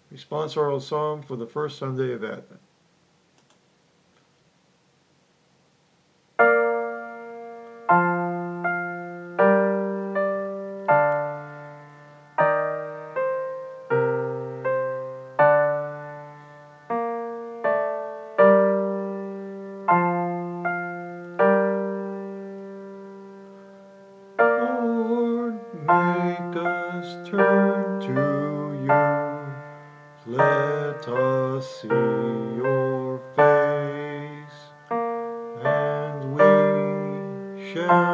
Responsorial Psalm for the first Sunday of Advent. Lord, make us turn to you. Let us see your face, and we shall